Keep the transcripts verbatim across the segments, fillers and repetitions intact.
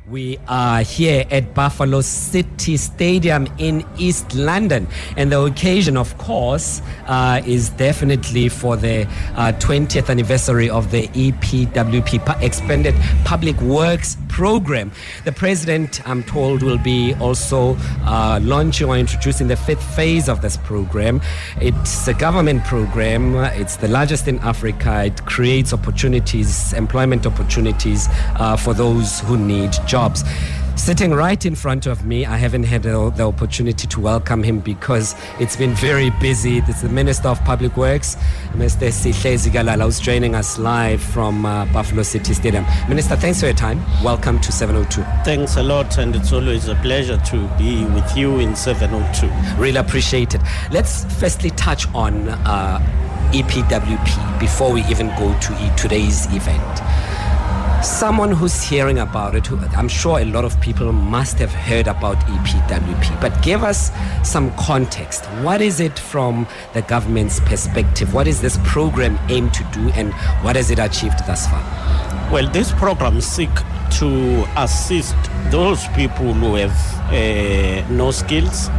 We are here at Buffalo City Stadium in East London, and the occasion, of course, uh, is definitely for the uh, twentieth anniversary of the E P W P Expanded Public Works Program. The President, I'm told, will be also uh, launching or introducing the fifth phase of this program. It's a government program. It's the largest in Africa. It creates opportunities, employment opportunities uh, for those who need jobs. Jobs. Sitting right in front of me, I haven't had the, the opportunity to welcome him because it's been very busy. It's the Minister of Public Works, Mister Sihle Zikalala, who's joining us live from uh, Buffalo City Stadium. Minister, thanks for your time. Welcome to seven oh two. Thanks a lot, and it's always a pleasure to be with you in seven oh two. Really appreciate it. Let's firstly touch on uh, E P W P before we even go to e- today's event. Someone who's hearing about it, who, I'm sure a lot of people must have heard about E P W P, but give us some context. What is it from the government's perspective? What is this program aimed to do, and what has it achieved thus far? Well, this program seeks to assist those people who have uh, no skills,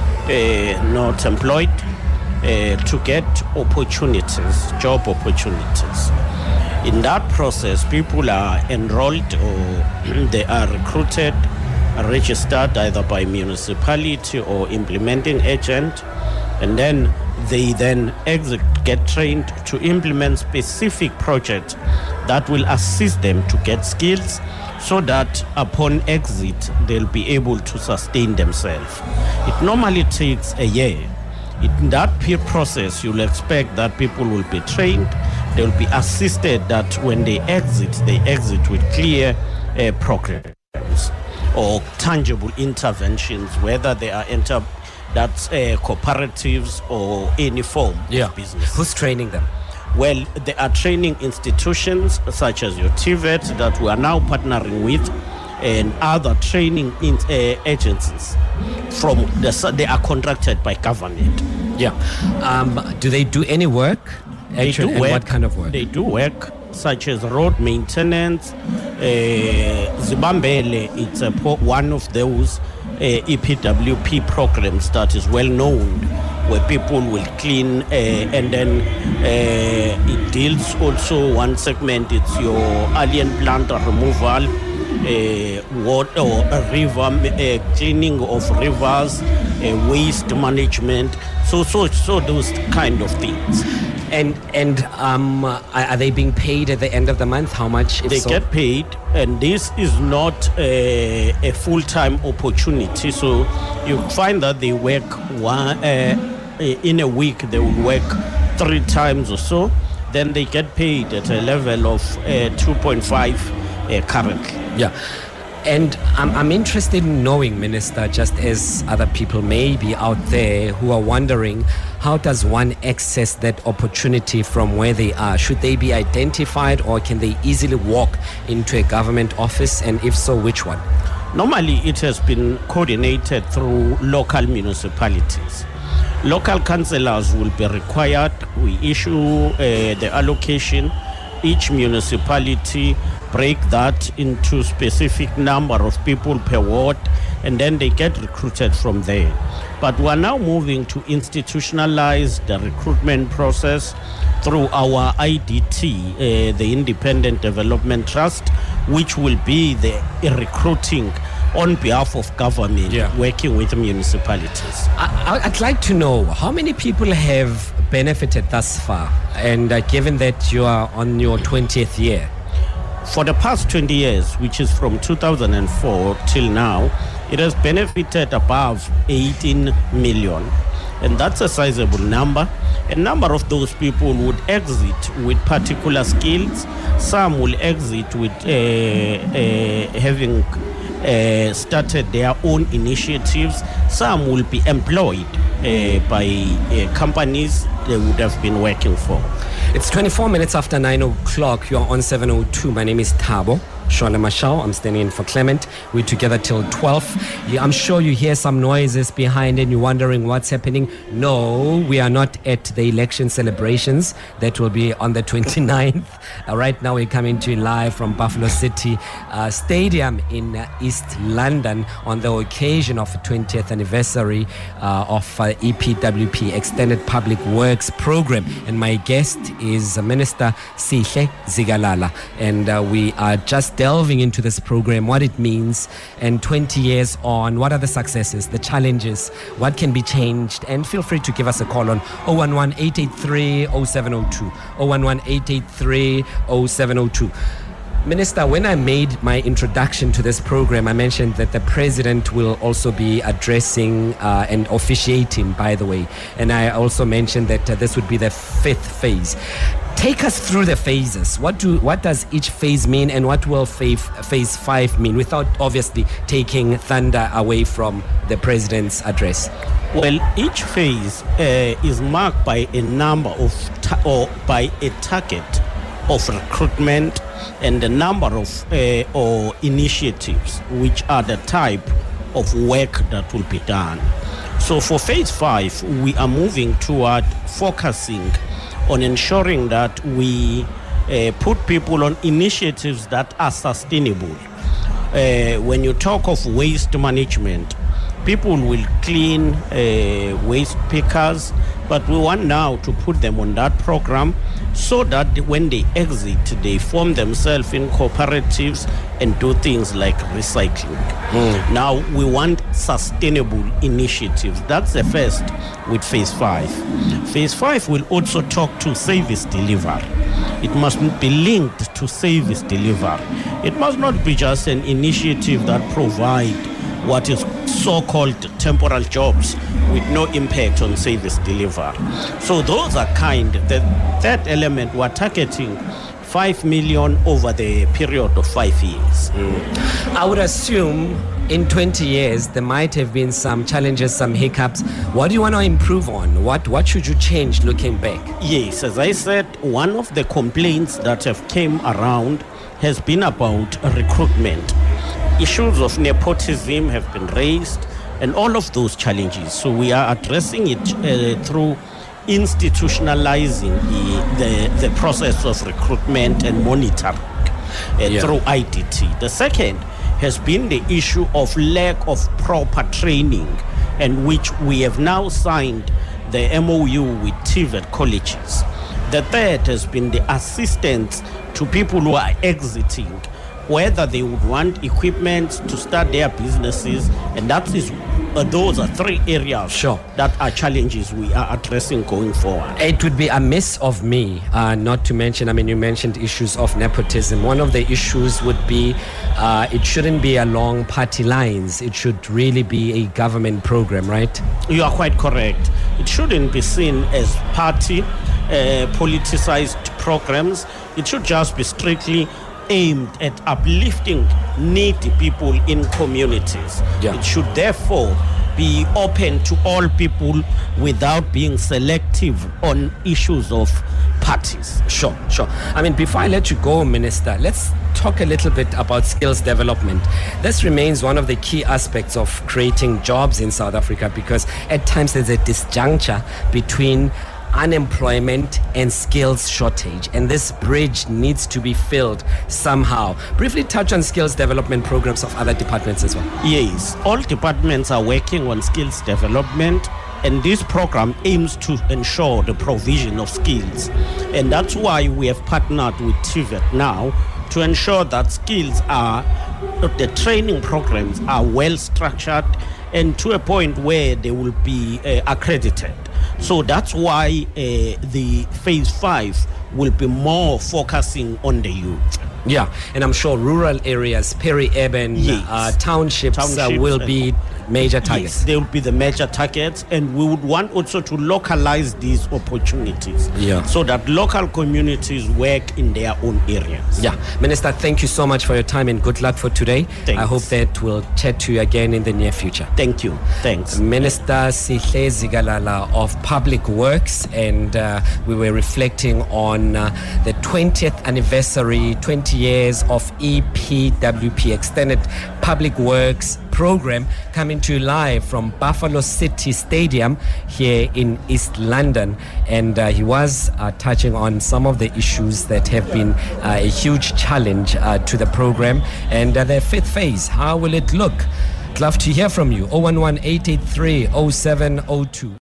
uh, not employed, uh, to get opportunities, job opportunities. In that process, people are enrolled or they are recruited, are registered either by municipality or implementing agent, and then they then exit, get trained to implement specific projects that will assist them to get skills so that upon exit, they'll be able to sustain themselves. It normally takes a year. In that peer process, you'll expect that people will be trained. They'll be assisted that when they exit, they exit with clear uh, programs or tangible interventions, whether they are enter that's uh, cooperatives or any form yeah. of business. Who's training them? Well, there are training institutions such as your T V E T that we are now partnering with, and other training in, uh, agencies from the, they are contracted by government. Yeah. Um, do they do any work? They Actually, do and work. What kind of work? They do work such as road maintenance. Uh, Zibambele, it's a, one of those uh, E P W P programs that is well known, where people will clean uh, and then uh, it deals also one segment, it's your alien plant removal, uh, water or a river uh, cleaning of rivers, uh, waste management, so so so those kind of things. And and um, are they being paid at the end of the month? How much? If they so? get paid, and this is not a, a full-time opportunity. So you find that they work one uh, in a week. They will work three times or so. Then they get paid at a level of uh, two point five uh, currently. Yeah. And I'm, I'm interested in knowing, Minister, just as other people may be out there who are wondering, how does one access that opportunity from where they are? Should they be identified, or can they easily walk into a government office? And if so, which one? Normally, it has been coordinated through local municipalities. Local councillors will be required. We issue uh, the allocation. Each municipality break that into specific number of people per ward, and then they get recruited from there. But we are now moving to institutionalize the recruitment process through our I D T, uh, the Independent Development Trust, which will be the recruiting on behalf of government, yeah. working with municipalities. I, I'd like to know how many people have benefited thus far, and uh, given that you are on your twentieth year. For the past twenty years, which is from two thousand four till now, it has benefited above eighteen million. And that's a sizable number. A number of those people would exit with particular skills. Some will exit with uh, uh, having uh, started their own initiatives. Some will be employed uh, by uh, companies they would have been working for. It's twenty-four minutes after nine o'clock. You're on seven oh two. My name is Thabo Shona Mashao. I'm standing in for Clement. We're together till twelve. I'm sure you hear some noises behind and you're wondering what's happening. No, we are not at the election celebrations. That will be on the twenty-ninth. Uh, right now we're coming to you live from Buffalo City uh, Stadium in uh, East London on the occasion of the twentieth anniversary uh, of uh, E P W P Extended Public Works Program. And my guest is uh, Minister Sihle Zikalala. And uh, we are just delving into this program, what it means, and twenty years on, what are the successes, the challenges, what can be changed. And feel free to give us a call on zero one one, eight eight three, zero seven zero two, zero one one, eight eight three, zero seven zero two. Minister, when I made my introduction to this program, I mentioned that the president will also be addressing uh, and officiating, by the way. And I also mentioned that uh, this would be the fifth phase. Take us through the phases. What do what does each phase mean, and what will phase, phase five mean, without obviously taking thunder away from the president's address? Well, each phase uh, is marked by a number of, ta- or by a target of recruitment and the number of uh, or initiatives, which are the type of work that will be done. So for phase five, we are moving toward focusing on ensuring that we uh, put people on initiatives that are sustainable. Uh, when you talk of waste management, people will clean uh, waste pickers, but we want now to put them on that program so that when they exit, they form themselves in cooperatives and do things like recycling. Mm. Now, we want sustainable initiatives. That's the first with phase five. Phase five will also talk to service delivery. It must be linked to service delivery. It must not be just an initiative that provides what is so-called temporal jobs with no impact on service delivery. So those are kind. The third element, we're targeting five million over the period of five years. Mm. I would assume in twenty years there might have been some challenges, some hiccups. What do you want to improve on? What what should you change looking back? Yes, as I said, one of the complaints that have came around has been about recruitment. Issues of nepotism have been raised, and all of those challenges. So we are addressing it uh, through institutionalizing the, the, the process of recruitment and monitoring uh, yeah. through I D T. The second has been the issue of lack of proper training, and which we have now signed the M O U with T V E T colleges. The third has been the assistance to people who are exiting, whether they would want equipment to start their businesses, and that is uh, those are three areas sure. that are challenges we are addressing going forward. It would be amiss of me uh, not to mention, I mean, you mentioned issues of nepotism. One of the issues would be uh, it shouldn't be along party lines. It should really be a government program, right? You are quite correct. It shouldn't be seen as party uh, politicized programs. It should just be strictly aimed at uplifting needy people in communities. Yeah. It should therefore be open to all people without being selective on issues of parties. Sure, sure. I mean, before I let you go, Minister, let's talk a little bit about skills development. This remains one of the key aspects of creating jobs in South Africa, because at times there's a disjuncture between unemployment and skills shortage, and this bridge needs to be filled somehow. Briefly touch on skills development programs of other departments as well. Yes, all departments are working on skills development, and this program aims to ensure the provision of skills, and that's why we have partnered with T V E T now to ensure that skills are, the training programs are well structured and to a point where they will be uh, accredited. So that's why uh, the phase five will be more focusing on the youth. Yeah, and I'm sure rural areas, peri-urban yes. uh, townships, townships uh, will be major targets. Yes, they will be the major targets, and we would want also to localize these opportunities yeah. so that local communities work in their own areas. Yeah, Minister, thank you so much for your time and good luck for today. Thanks. I hope that we'll chat to you again in the near future. Thank you. Thanks. Minister Sihle Zikalala of Public Works, and uh, we were reflecting on uh, the twentieth anniversary, twenty eight years of E P W P, Extended Public Works Program, coming to you live from Buffalo City Stadium here in East London. And uh, he was uh, touching on some of the issues that have been uh, a huge challenge uh, to the program. And uh, the fifth phase, how will it look? I'd love to hear from you. oh one one, eight eight three, oh seven oh two.